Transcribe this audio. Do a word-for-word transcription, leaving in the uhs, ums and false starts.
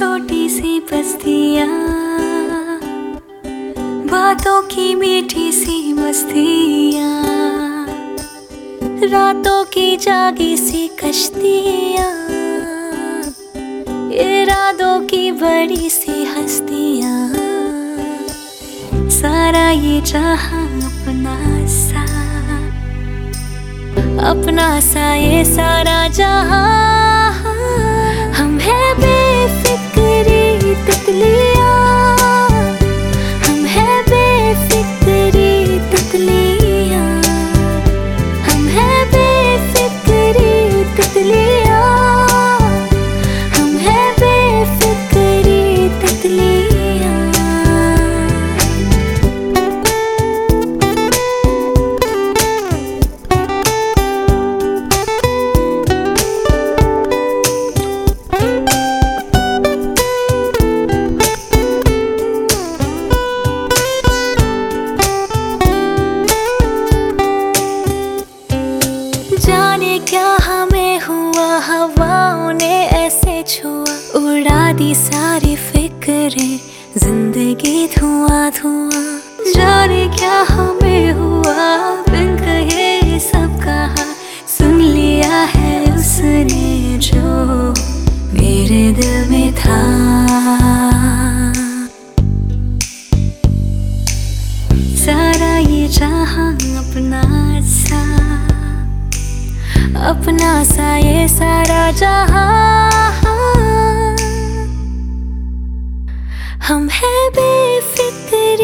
छोटी सी बस्तियाँ, बातों की मीठी सी मस्तियाँ, रातों की जागी सी कश्तियाँ, इरादों की बड़ी सी हस्तियाँ। सारा ये जहां अपना सा, अपना सा ये सारा जहां। हम हैं बेफिक्री तितलियाँ, हम हैं बेफिक्री तितलियाँ, हम हैं बेफिक्री तितलियाँ, हम हैं बेफिक्री तितलियाँ। जाने क्या हमें हुआ, हवाओं ने ऐसे छुआ, उड़ा दी सारी फिक्रें, जिंदगी धुआं धुआं। जाने क्या हमें हुआ, बिन कहे सब कहा, सुन लिया है उसने जो मेरे दिल में था। सारा ये जहां अपना सा, अपना सा ये सारा जहां। हम हैं बेफिक्र